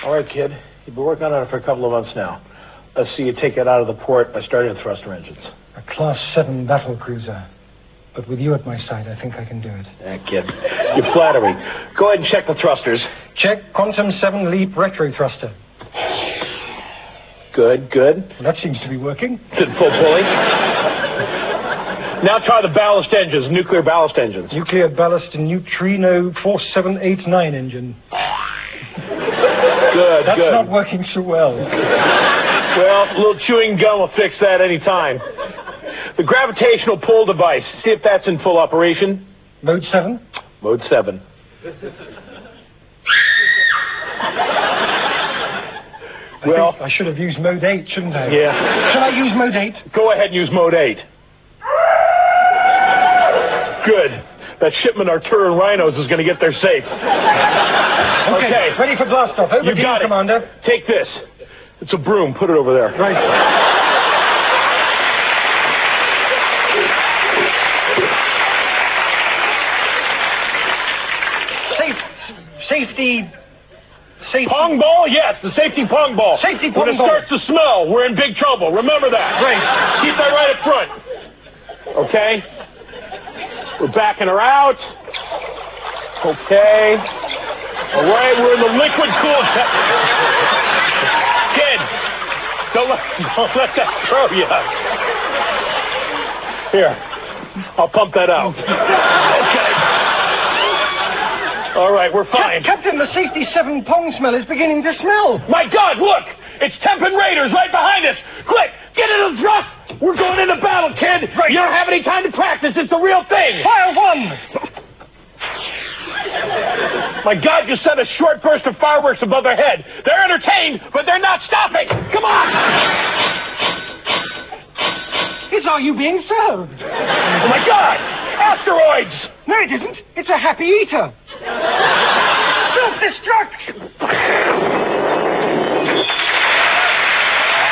All right, kid. You've been working on it for a couple of months now. Let's see you take it out of the port by starting the thruster engines. A Class 7 battle cruiser. But with you at my side, I think I can do it. Yeah, kid. You flatter me. Go ahead and check the thrusters. Check Quantum 7 Leap retro thruster. Good. Well, that seems to be working. Full pulley. Now try the ballast engines, nuclear ballast engines. Nuclear ballast and neutrino 4789 engine. Good. That's not working so well. Well, a little chewing gum will fix that any time. The gravitational pull device, see if that's in full operation. Mode 7? Mode 7. Well, I should have used Mode 8, shouldn't I? Yeah. Shall I use Mode 8? Go ahead and use Mode 8. Good. That shipment of Arturian rhinos is going to get there safe. Okay. Ready for blast off. Over You to you, got it. Commander. Take this. It's a broom. Put it over there. Right. Safety. Pong ball? Yes, the safety pong ball. Safety pong ball. When it ball. starts to smell, we're in big trouble. Remember that. Right. Keep that right up front. Okay. We're backing her out. Okay. All right, we're in the liquid cooled. Kid, don't let that throw you. Here, I'll pump that out. Okay. All right, we're fine. Captain, the Safety 7 pong smell is beginning to smell. My God, look! It's Tempin Raiders right behind us. Quick, get into the thrust. We're going into battle, kid. Right. You don't have any time to practice. It's the real thing. Fire one. My God, you sent a short burst of fireworks above their head. They're entertained, but they're not stopping. Come on! It's Are You Being Served? Oh, my God! Asteroids! No, it isn't. It's a happy eater.